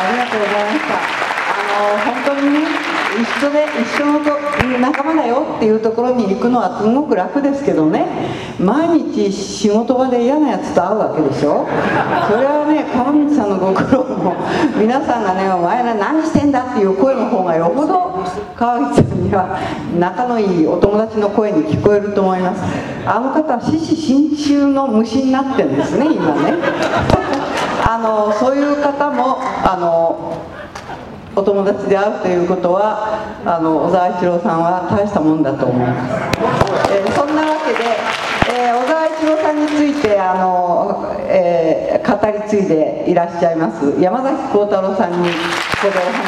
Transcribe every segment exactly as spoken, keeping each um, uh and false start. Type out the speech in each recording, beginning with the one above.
ありがとうございました。あの本当にね、一緒で一緒のと仲間だよっていうところに行くのはすごく楽ですけどね、毎日仕事場で嫌なやつと会うわけでしょ。それはね、川道さんのご苦労も皆さんがね、お前ら何してんだっていう声の方がよほど川口さんには仲のいいお友達の声に聞こえると思います。あの方は獅子心中の虫になってるんですね、今ね。あのそういう方もあのお友達であるということは、あの小沢一郎さんは大したもんだと思います。えー、そんなわけで、えー、小沢一郎さんについてあの、えー、語り継いでいらっしゃいます山崎幸太郎さんにここでお話をいただきます。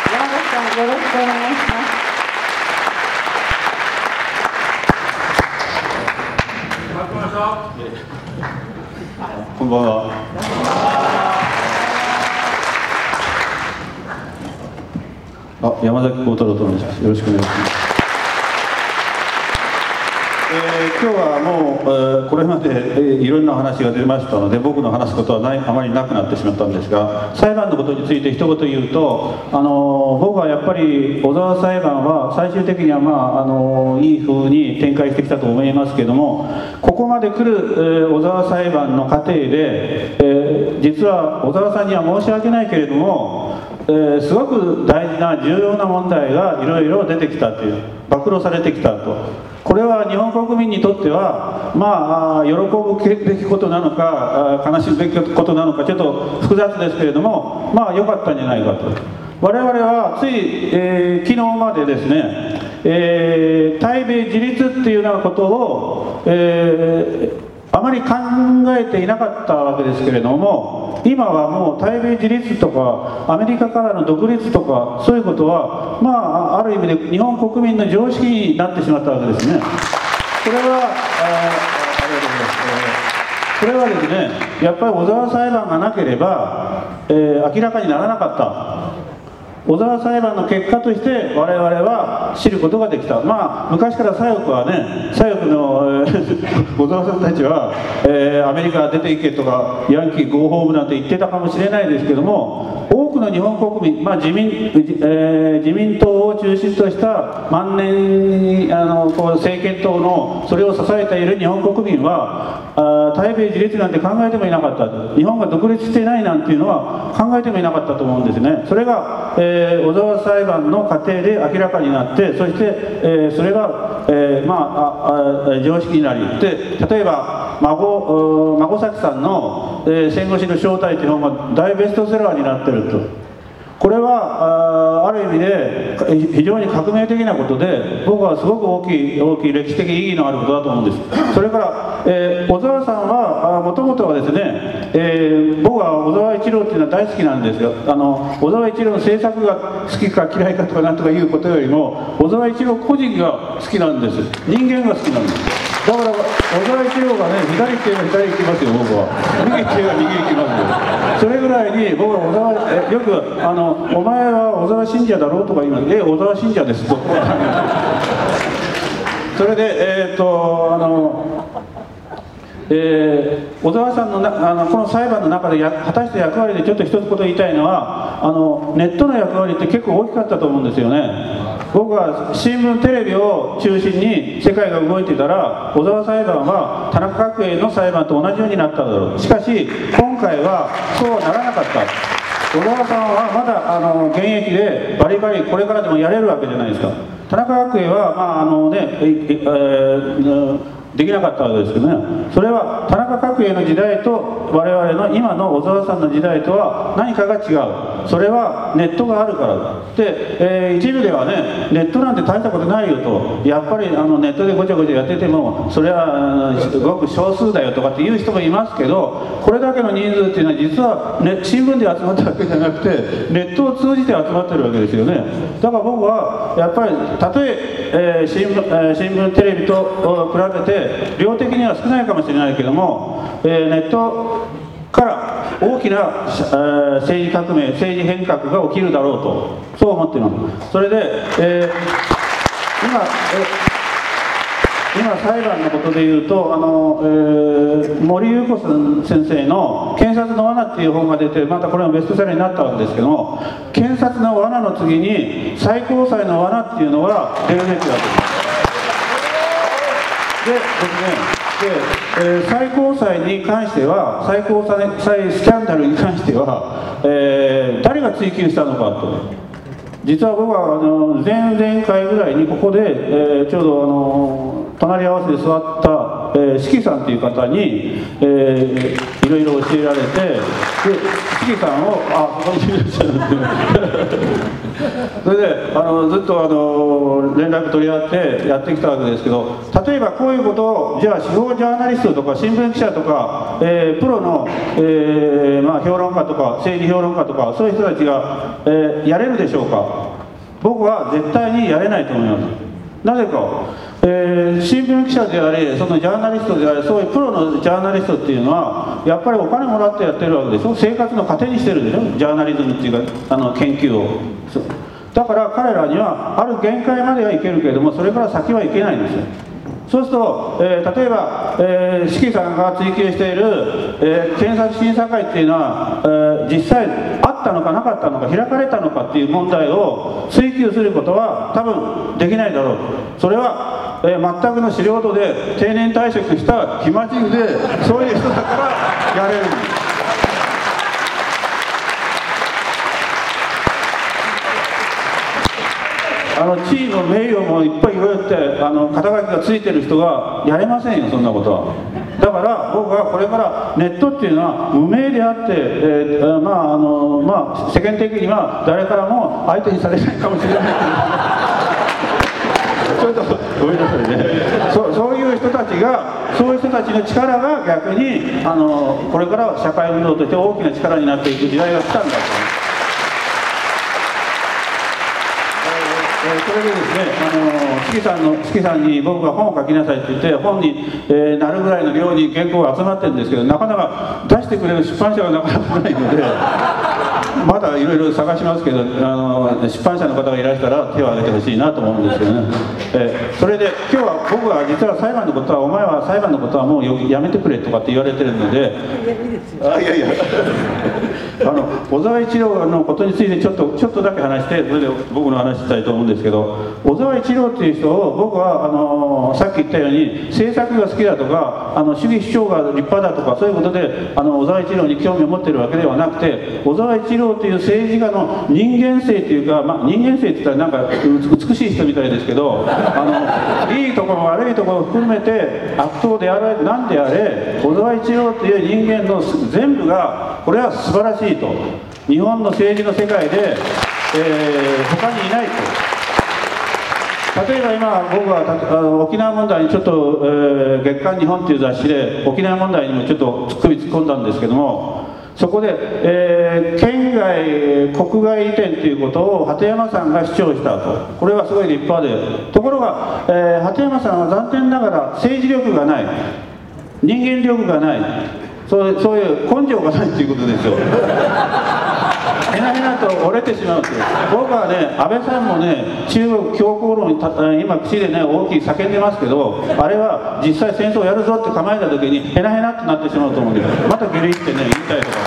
山崎さん、よろしくお願いします。 こんばんは。あ、山崎幸太郎と申します。よろしくお願いします。えー、今日はもう、えー、これまで、えー、いろんな話が出ましたので、僕の話すことはないあまりなくなってしまったんですが、裁判のことについて一言言うと、あのー、僕はやっぱり小沢裁判は最終的には、まああのー、いい風に展開してきたと思いますけれども、ここまで来る、えー、小沢裁判の過程で、えー、実は小沢さんには申し訳ないけれども、えー、すごく大事な重要な問題がいろいろ出てきたという、暴露されてきたと。これは日本国民にとっては、まあ、喜ぶべきことなのか悲しむべきことなのかちょっと複雑ですけれども、まあ良かったんじゃないかと。我々はつい、えー、昨日までですね、えー、対米自立っていうようなことを、えーあまり考えていなかったわけですけれども、今はもう対米自立とかアメリカからの独立とかそういうことは、まあ、ある意味で日本国民の常識になってしまったわけですね。これは、えー、ありがとうございます。これはですね、やっぱり小沢裁判がなければ、えー、明らかにならなかった。小沢裁判の結果として我々は知ることができた。まあ昔から左翼はね、左翼の、えー、小沢さんたちは、えー、アメリカ出ていけとかヤンキーゴーホームなんて言ってたかもしれないですけども、多くの日本国民、まあ、自民、えー、自民党を中心とした万年あのこう政権党のそれを支えている日本国民は、あ対米自立なんて考えてもいなかった。日本が独立していないなんていうのは考えてもいなかったと思うんですね。それが、えー、小沢裁判の過程で明らかになって、そして、えー、それが、えー、まあ、ああ常識になりで、例えば孫孫崎さんの、えー「戦後史の正体」という本が大ベストセラーになっていると。これは あ, ある意味で非常に革命的なことで、僕はすごく大きい大きい歴史的意義のあることだと思うんです。それから、えー、小沢さんはもともとはですね、えー、僕は小沢一郎っていうのは大好きなんですよ。あの小沢一郎の政策が好きか嫌いかとかなんとかいうことよりも、小沢一郎個人が好きなんです。人間が好きなんです。だから小沢一郎がね、左行けば左行きますよ、僕は。右行けば右行きますよ。それぐらいに僕は小沢えよくあの「お前は小沢信者だろう?」とか言います。「え小沢信者です」と。それでえー、っとあのえー、小沢さんのなあのこの裁判の中でや果たした役割でちょっと一つこと言いたいのは、あのネットの役割って結構大きかったと思うんですよね。僕は新聞テレビを中心に世界が動いていたら、小沢裁判は田中角栄の裁判と同じようになっただろう。しかし今回はそうはならなかった。小沢さんはまだあの現役でバリバリこれからでもやれるわけじゃないですか。田中角栄はまああのねえええーできなかったわけですけどね。それは田中角栄の時代と我々の今の小沢さんの時代とは何かが違う。それはネットがあるからで、えー、一部ではね、ネットなんて大したことないよと、やっぱりあのネットでごちゃごちゃやっててもそれはごく少数だよとかっていう人もいますけど、これだけの人数っていうのは実は、ね、新聞で集まったわけじゃなくてネットを通じて集まってるわけですよね。だから僕はやっぱりたとええー、新聞、えー、新聞テレビと比べて量的には少ないかもしれないけども、えー、ネットから大きな、えー、政治革命、政治変革が起きるだろうと、そう思っています。それで、えー、今、えー、 今裁判のことで言うとあの、えー、森裕子先生の「検察の罠」っていう本が出て、またこれもベストセラーになったわけですけども、検察の罠の次に最高裁の罠っていうのが出るべきだと思います。でですね、で、えー、最高裁に関しては、最高裁スキャンダルに関しては、えー、誰が追及したのかと。実は僕はあの前々回ぐらいにここで、えー、ちょうどあの隣り合わせで座った、えー、四季さんという方に、えー、いろいろ教えられて、で四季さんをあそこにいらっしゃるんですそれであのずっとあの連絡取り合ってやってきたわけですけど、例えばこういうことをじゃあ司法ジャーナリストとか新聞記者とか、えー、プロの、えーまあ、評論家とか政治評論家とかそういう人たちが、えー、やれるでしょうか。僕は絶対にやれないと思います。なぜか、えー、新聞記者であれ、そのジャーナリストであれ、そういうプロのジャーナリストっていうのはやっぱりお金もらってやってるわけでしょ。生活の糧にしてるでしょ、ジャーナリズムっていうかあの研究を。だから彼らにはある限界まではいけるけれども、それから先はいけないんですよ。そうすると、えー、例えば、えー、四季さんが追及している、えー、検察審査会っていうのは、えー、実際あったのかなかったのか、開かれたのかっていう問題を追及することは多分できないだろう。それは、えー、全くの素人で定年退職した暇人でそういう人だからやれるんです。あの地位の名誉もいっぱいいろいろってあの肩書きがついてる人がやれませんよ、そんなことは。だから僕はこれからネットっていうのは無名であって、えー、まああのまあ世間的には誰からも相手にされないかもしれないちょっとごめんなさいね。そ, そういう人たちがそういう人たちの力が逆にあのこれから社会運動として大きな力になっていく時代が来たんだと思います。それでですね、あの四季さんの四季さんに僕が本を書きなさいって言って本に、えー、なるぐらいの量に原稿が集まってるんですけど、なかなか出してくれる出版社がなかなかないのでまだいろいろ探しますけど、あの出版社の方がいらしたら手を挙げてほしいなと思うんですけどね、えー、それで今日は僕は実は裁判のことはお前は裁判のことはもうやめてくれとかって言われてるので、あいやいやあの小沢一郎のことについてちょっとちょっとだけ話して、それで僕の話したいと思うんですけど、小沢一郎っていう人を僕はあのさっき言ったように政策が好きだとかあの主義主張が立派だとかそういうことであの小沢一郎に興味を持ってるわけではなくて、小沢一郎という政治家の人間性というか、まあ、人間性って言ったらなんか美しい人みたいですけど、あのいいところも悪いところを含めて悪党であれ何であれ小沢一郎という人間の全部がこれは素晴らしいと、日本の政治の世界で、えー、他にいないと。例えば今僕はあの沖縄問題にちょっと、えー、月刊日本っていう雑誌で沖縄問題にもちょっと首突っ込んだんですけども、そこで、えー、県外国外移転ということを鳩山さんが主張したと。これはすごい立派で、ところが、えー、鳩山さんは残念ながら政治力がない、人間力がない、そうそういう根性がないということですよ。へなへなと折れてしまうという。僕はね、安倍さんもね、中国強硬論に今口でね大きい叫んでますけど、あれは実際戦争をやるぞって構えた時にへなへなってなってしまうと思うんです。またゲリってね言いたいとか。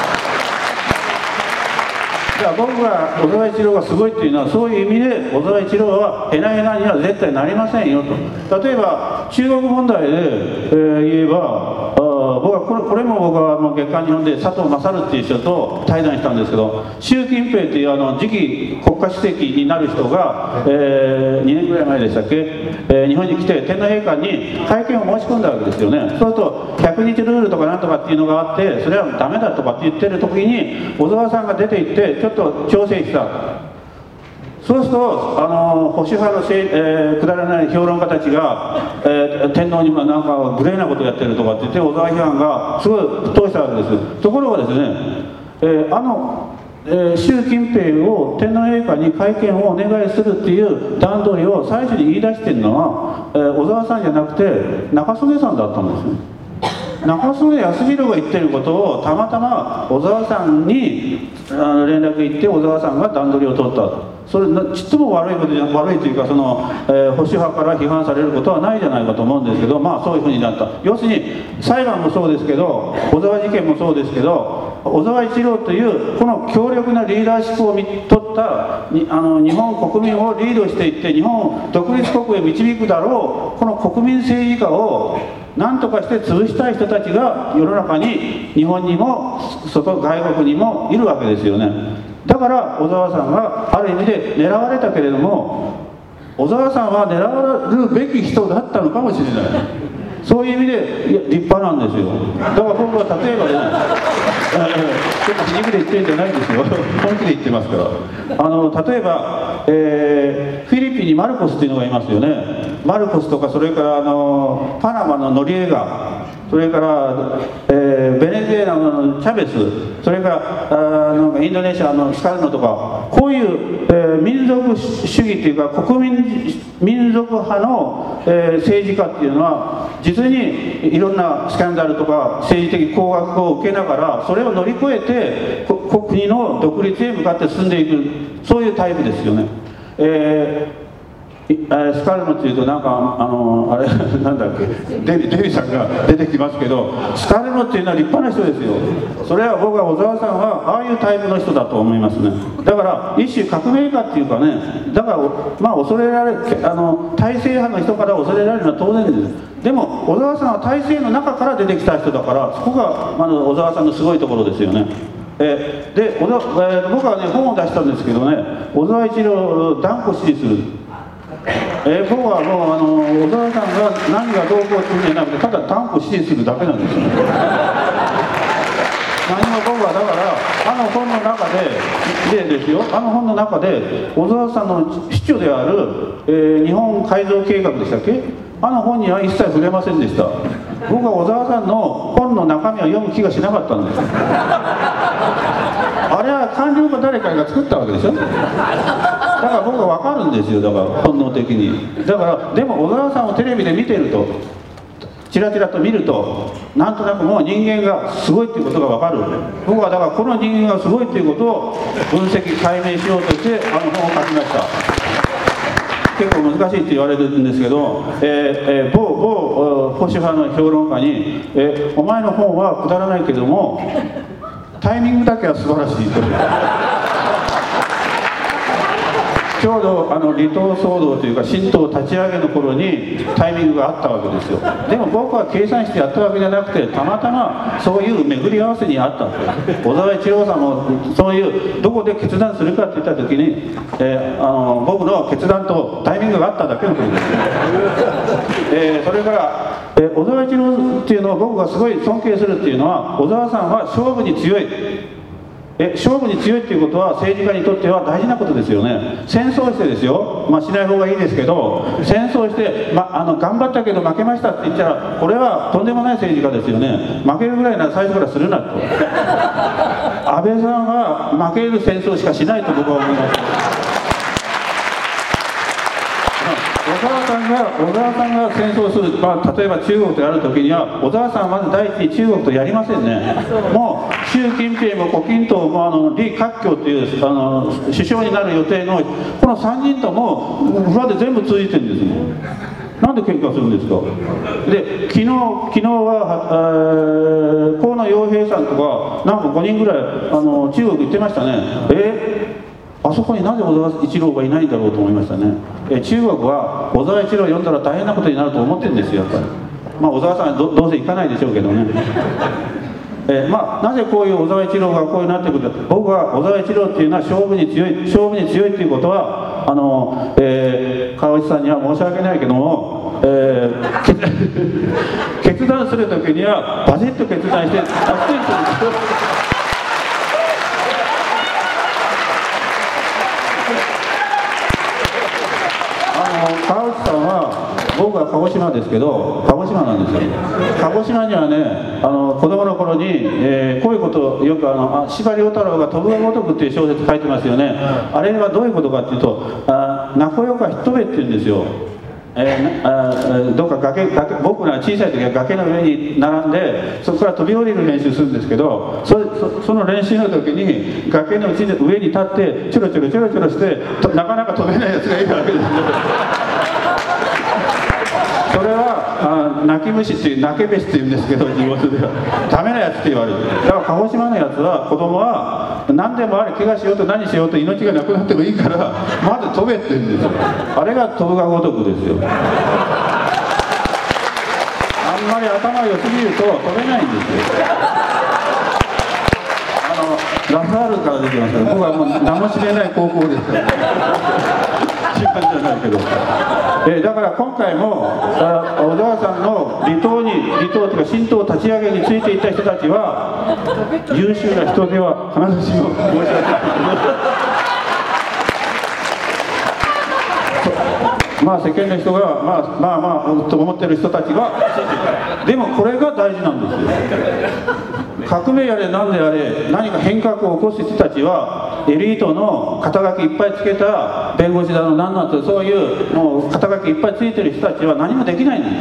じゃあ僕が小沢一郎がすごいっていうのはそういう意味で、小沢一郎はへなへなには絶対なりませんよと。例えば中国問題で、えー、言えば僕はこれ、これも僕はあの月刊日本で佐藤勝っていう人と対談したんですけど、習近平っていうあの次期国家主席になる人が、えー、にねんぐらい前でしたっけ、えー、日本に来て天皇陛下に会見を申し込んだわけですよね。そうするとひゃくにちルールとかなんとかっていうのがあって、それはダメだとかって言ってる時に小沢さんが出て行ってちょっと調整した。そうするとあの保守派のせい、えー、くだらない評論家たちが、えー、天皇にもなんか無礼なことをやってるとかって言って小沢批判がすごい沸騰したわけです。ところがですね、えー、あの、えー、習近平を天皇陛下に会見をお願いするっていう段取りを最初に言い出してるのは、えー、小沢さんじゃなくて中曽根さんだったんですね。中曽根康弘が言ってることをたまたま小沢さんにあの連絡行って小沢さんが段取りを取った。 それちっとも悪いことじゃ悪いというかその、えー、保守派から批判されることはないじゃないかと思うんですけど、まあそういうふうになった。要するに裁判もそうですけど、小沢事件もそうですけど、小沢一郎というこの強力なリーダーシップを取ったにあの日本国民をリードしていって日本を独立国へ導くだろうこの国民政治家を何とかして潰したい人たちが世の中に日本にも外外国にもいるわけですよね。だから小沢さんがある意味で狙われたけれども、小沢さんは狙われるべき人だったのかもしれない。そういう意味でいや立派なんですよ。だから僕は例えばね、ちょっと皮肉で言ってるんじゃないんですよ。本気で言ってますから。あの例えば、えー、フィリピンにマルコスっていうのがいますよね。マルコスとかそれからあのパナマのノリエガ、それから、えー、ベネズエラのチャベス、それからあなんかインドネシアのスカルノとか、こういう、えー、民族主義っていうか国民民族派の、えー、政治家っていうのは実にいろんなスキャンダルとか政治的高額を受けながらそれを乗り越えて国の独立へ向かって進んでいく、そういうタイプですよね。えースカルノっていうとなんかあのあれなんだっけデビ、デビさんが出てきますけど、スカルノっていうのは立派な人ですよ。それは僕は小沢さんはああいうタイプの人だと思いますね。だから一種革命家っていうかね、だからまあ恐れられあの体制派の人から恐れられるのは当然です。でも小沢さんは体制の中から出てきた人だからそこがあの小沢さんのすごいところですよね。えー、で小沢、えー、僕はね本を出したんですけどね、小沢一郎を断固支持する。えー、僕はもうあの小沢さんが何がどうこうっていうんじゃなくてただ断固支持するだけなんですよ。何も僕はだからあの本の中ででですよ、あの本の中で小沢さんの司著である、えー、日本改造計画でしたっけ、あの本には一切触れませんでした。僕は小沢さんの本の中身を読む気がしなかったんです。あれは官僚か誰かが作ったわけでしょ。だから僕は分かるんですよ、だから本能的に。だからでも小沢さんをテレビで見てるとチラチラと見るとなんとなくもう人間がすごいっていうことが分かる。僕はだからこの人間がすごいっていうことを分析解明しようとしてあの本を書きました。結構難しいって言われるんですけど、えーえー、某某保守派の評論家に、えー、お前の本はくだらないけどもタイミングだけは素晴らしいと。ちょうどあの離党騒動というか新党立ち上げの頃にタイミングがあったわけですよ。でも僕は計算してやったわけじゃなくてたまたまそういう巡り合わせにあったんです。小沢一郎さんもそういうどこで決断するかって言った時に、えー、あの僕の決断とタイミングがあっただけのことです。えー、それから、えー、小沢一郎っていうのを僕がすごい尊敬するっていうのは小沢さんは勝負に強い。え勝負に強いっていうことは政治家にとっては大事なことですよね。戦争してですよ、まあ、しない方がいいですけど戦争して、ま、あの頑張ったけど負けましたって言ったらこれはとんでもない政治家ですよね。負けるぐらいなら最初からするなと。安倍さんは負ける戦争しかしないと僕は思います。小沢さんが小沢さんが戦争する、まあ、例えば中国とやるときには小沢さんはまず第一に中国とやりませんね。もう習近平も胡錦涛もあの李克強というあの首相になる予定のこのさんにんとも裏で全部通じてるんですよ。なんで喧嘩するんですか。で昨日昨日は河野洋平さんとかなんかごにんぐらいあの中国行ってましたね。えあそこになぜ小沢一郎がいないんだろうと思いましたね。え中国は小沢一郎を呼んだら大変なことになると思ってるんですよ、やっぱり。まあ小沢さんは ど, どうせ行かないでしょうけどね。えまあなぜこういう小沢一郎がこういうなってくるか。僕は小沢一郎っていうのは勝負に強い勝負に強いっていうことはあの、えー、川内さんには申し訳ないけども、えー、決断する時にはバシッと決断して達成するんですよ。川内さんは僕は鹿児島ですけど鹿児島なんですよ。鹿児島にはねあの子供の頃に、えー、こういうことをよくあの司馬遼太郎が「飛ぶが如く」っていう小説書いてますよね。あれはどういうことかっていうと「あ名古屋かひっ飛べ」って言うんですよ。 えー、あどっか崖崖僕ら小さい時は崖の上に並んでそこから飛び降りる練習するんですけど そ, そ, その練習の時に崖の上に立ってちょろちょろちょろちょろしてなかなか飛べないやつがいるわけですそれはあ泣き虫っていう泣け飯っていうんですけど地元ではダメなやつって言われる。だから鹿児島のやつは子供は何でもあれ怪我しようと何しようと命がなくなってもいいからまず飛べって言うんですよ。あれが飛ぶが如くですよ。あんまり頭良すぎると飛べないんですよ。あのラファールから出てますけど僕はもう名も知れない高校ですから一番じゃないけど、えー、だから今回も小沢さんの離島に離島というか新島立ち上げについていった人たちは優秀な人では必ずしも申し訳ないまあ世間の人がまあまあまあと思ってる人たちがでもこれが大事なんですよ。革命やれ何であれ何か変革を起こす人たちはエリートの肩書きいっぱいつけた弁護士だの何なんてそういうもう肩書きいっぱいついてる人たちは何もできないんです。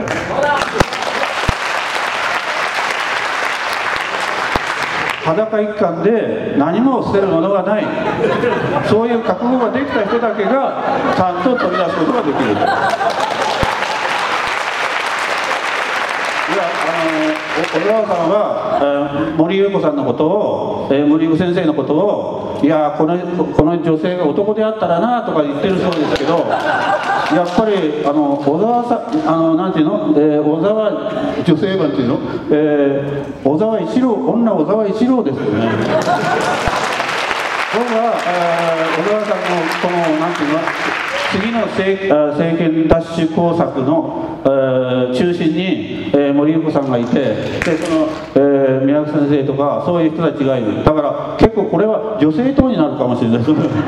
裸一貫で何も捨てるものがないそういう覚悟ができた人だけがちゃんと飛び出すことができる。小沢さんは、えー、森優子さんのことを、えー、森優子先生のことをいやこのこの女性が男であったらなとか言ってるそうですけどやっぱりあの小沢さんあのなんていうの、えー、小沢女性版っていうの、えー、小沢一郎女小沢一郎ですよね。僕は、えー、小沢さんのこのなんていうの次の 政, 政権奪取工作の、えー、中心に、えー、森優子さんがいてでその、えー、宮城先生とかそういう人たちがいる。だから結構これは女性党になるかもしれないその方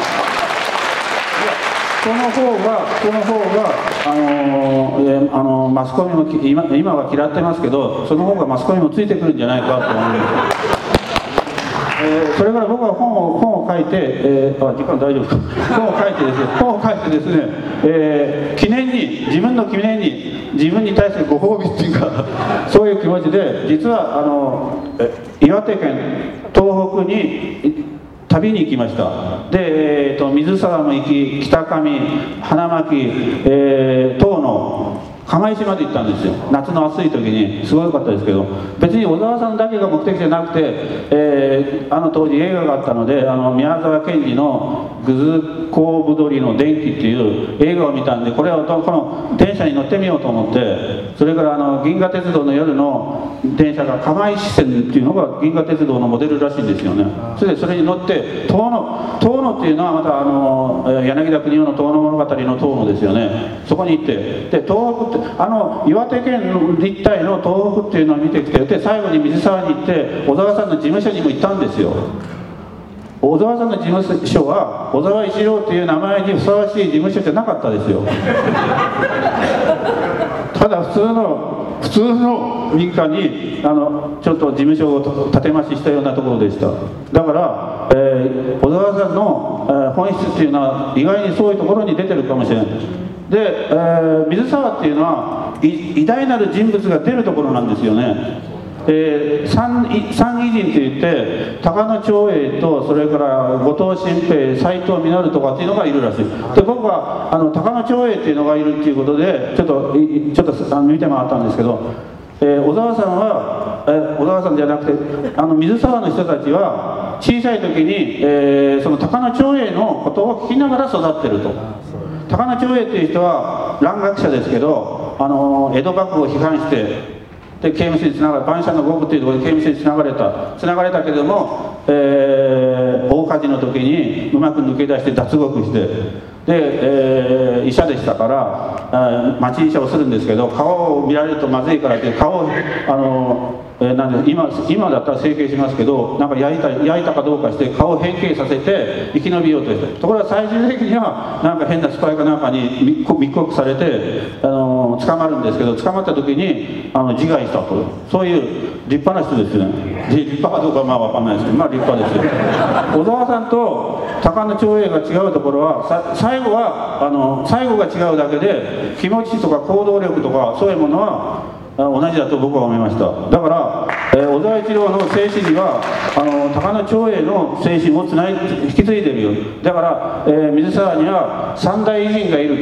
がその方があのーえー、あのー、マスコミも今今は嫌ってますけどその方がマスコミもついてくるんじゃないかと思うんです。えー、それから僕は本を本を書いて、えー、あ時間大丈夫か本を書いてですね本を書いてですね、えー、記念に自分の記念に自分に対するご褒美っていうかそういう気持ちで実はあの岩手県東北に旅に行きました。で、えー、と水沢も行き北上花巻、えー、遠野釜石まで行ったんですよ。夏の暑い時にすごい良かったですけど別に小沢さんだけが目的じゃなくて、えー、あの当時映画があったのであの宮沢賢治の「ぐずこぶどりの電気」っていう映画を見たんでこれをこの電車に乗ってみようと思ってそれからあの銀河鉄道の夜の電車が釜石線っていうのが銀河鉄道のモデルらしいんですよね。それでそれに乗って遠野遠野っていうのはまたあの柳田国男の遠野物語の遠野ですよね。そこに行ってで東北ってあの岩手県立体の東北っていうのを見てきてで最後に水沢に行って小沢さんの事務所にも行ったんですよ。小沢さんの事務所は小沢一郎っていう名前にふさわしい事務所じゃなかったですよ。ただ普通の普通の民家にあのちょっと事務所を建て増ししたようなところでした。だから、えー、小沢さんの、えー、本質っていうのは意外にそういうところに出てるかもしれない。で、えー、水沢っていうのは偉大なる人物が出るところなんですよね。えー、三三義人といって高野長英とそれから後藤新平斎藤実とかっていうのがいるらしい。で僕はあの高野長英っていうのがいるっていうことでちょっとちょっとあの見て回ったんですけど、えー、小沢さんは、えー、小沢さんじゃなくてあの水沢の人たちは小さい時に、えー、その高野長英のことを聞きながら育ってると。高野長英っていう人は蘭学者ですけどあの江戸幕府を批判してで刑務所につながれ万社の獄っていうところで刑務所につながれたつながれたけども、えー、大火事の時にうまく抜け出して脱獄してで、えー、医者でしたから、えー、町医者をするんですけど顔を見られるとまずいからって顔をあのえー、なんで 今, 今だったら整形しますけどなんか焼いた焼いたかどうかして顔を変形させて生き延びようとしてところが最終的にはなんか変なスパイかなんかに密告されて、あのー、捕まるんですけど捕まった時にあの自害したとそういう立派な人ですよね。立派かどうかはまあ分かんないですけどまあ立派ですよ。小沢さんと高野長英が違うところは、さ最後はあの最後が違うだけで、気持ちとか行動力とかそういうものは同じだと僕は思いました。だから、えー、小沢一郎の精神にはあの高野長英の精神をつない引き継いでるよ。だから、えー、水沢にはさん代偉人がいるから、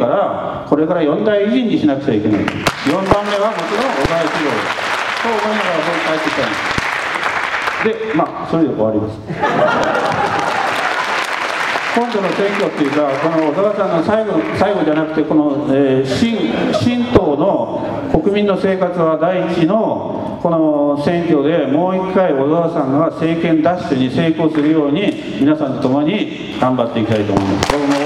これからよん代偉人にしなくちゃいけない。よんばんめはもちろん小沢一郎そう思いながら僕帰ってきたんです。で、まあそれで終わります。今度の選挙っていうか、この小沢さんの最後最後じゃなくて、この、えー、新新党の国民の生活は第一のこの選挙でもう一回小沢さんが政権奪取に成功するように皆さんと共に頑張っていきたいと思います。どうも